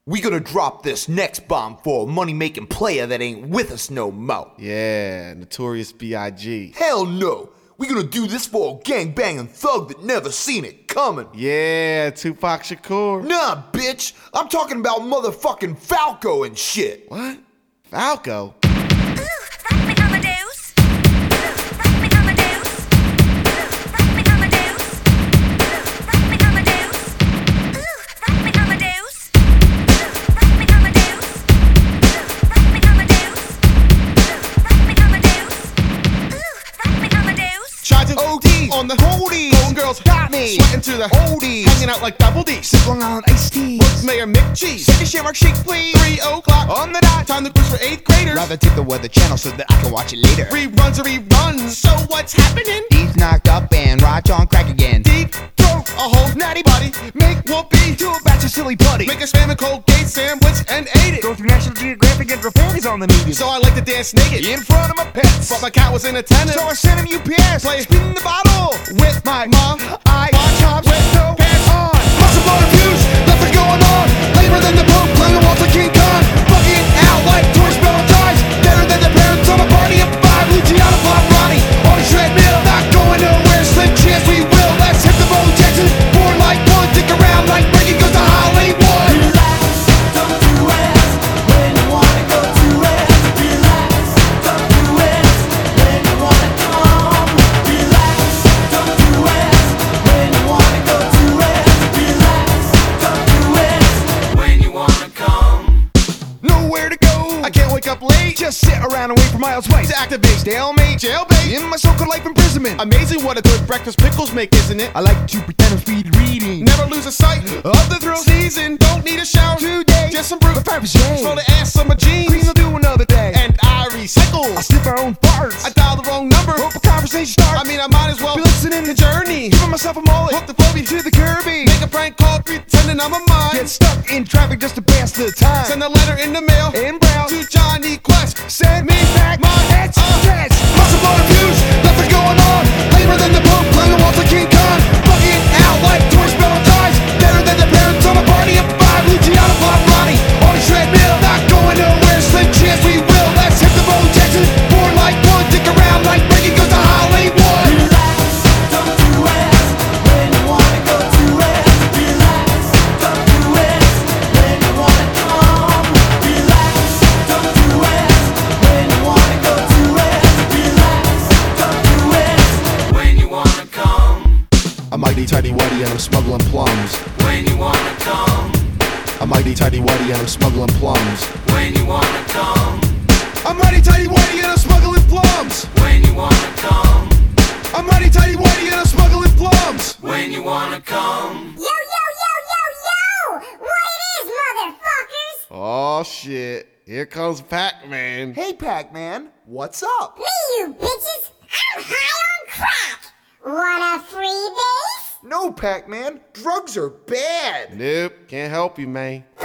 We gonna drop this next bomb for a money-making player that ain't with us no more. Yeah, Notorious B.I.G. Hell no! We gonna do this for a gangbanging thug that never seen it coming. Yeah, Tupac Shakur. Nah, bitch! I'm talking about motherfucking Falco and shit. What? Falco? OD on the holdie. Golden girls got me. Sweating to the oldies. Hanging out like double D. Sipping on iced tea. What's Mayor Mick Cheese? Second Shamrock Shake, please. 3 o'clock on the dot. Time to quiz for 8th graders. Rather take the Weather Channel so that I can watch it later. Reruns are reruns. So what's happening? He's knocked up and Raj on crack again. Deep throat, a whole natty body. Make whoopee to a batch of silly putty. Make a spam and Colgate sandwich and ate it. Go through National Geographic and for families on the news. So I like to dance naked in front of my pets. But my cat was in attendance. So I sent him UPS. Play spin the bottle with my mom. I chops with no pants on. Muscle blood abuse, nothing going on. Lamer than the Pope, climb the walls like King Kong. Fucking out like Torch Bell ties. Better than the parents on a party of 5. Luciano Pavarotti on a treadmill. Not going nowhere, slim chance we will. Let's hit the Bo Jackson. Born like one, dick around like Ricky goes to Hollywood. Relax, don't do it when you wanna go to it. Relax, don't do it when you wanna come. Relax, don't do it when you wanna go to it. Relax, don't do it when you wanna come. Nowhere to go, I can't wake up late. Just sit around and wait for Miles White to activate. Stalemate, jailbait, in my so-called life imprisonment. Amazing what a good breakfast pickles make, isn't it? I like to pretend I'm speed reading. Never lose a sight of the thrill season. Don't need a shower today, just some brute. Throw the ass on my jeans. Green will do another day. And I recycle. I sniff our own farts. I dial the wrong number. Hope a conversation starts. I mean, I might as well be listening to Journey. Giving myself a mullet. Hook the Phobie to the Kirby. Make a prank call pretending I'm a mime. Get stuck in traffic just to pass the time. Send a letter in the mail and browse to Johnny Quest. Send me back my head. Muscle blood abuse, nothing going on. Lamer than the Pope, climb the walls like King Kong. Fucking out like Torch Bell ties. Better than the parents on a party of 5. Luciano Pavarotti on a treadmill. Not going nowhere, slim chance we will. Let's hit the Bo Jackson. Born like one, dick around like Ricky goes to Hollywood. Relax, don't do it when you wanna go to it. Relax, don't do it when you wanna come. Relax, don't do it when you wanna go to it. Relax, don't do it when you wanna come. I'm mighty tighty whitey and I'm smuggling plums. When you wanna come. I'm mighty tighty whitey and I'm smuggling plums. When you wanna come. I'm mighty tighty whitey and I'm smuggling plums. When you wanna come. I'm mighty tighty whitey and I'm smuggling plums. When you wanna come. Yo, yo, yo, yo, yo! What it is, motherfuckers? Oh shit, here comes Pac-Man. Hey, Pac-Man, what's up? Me, you bitches! I'm high on crack! Want a free base? No, Pac-Man, drugs are bad. Nope, can't help you, man.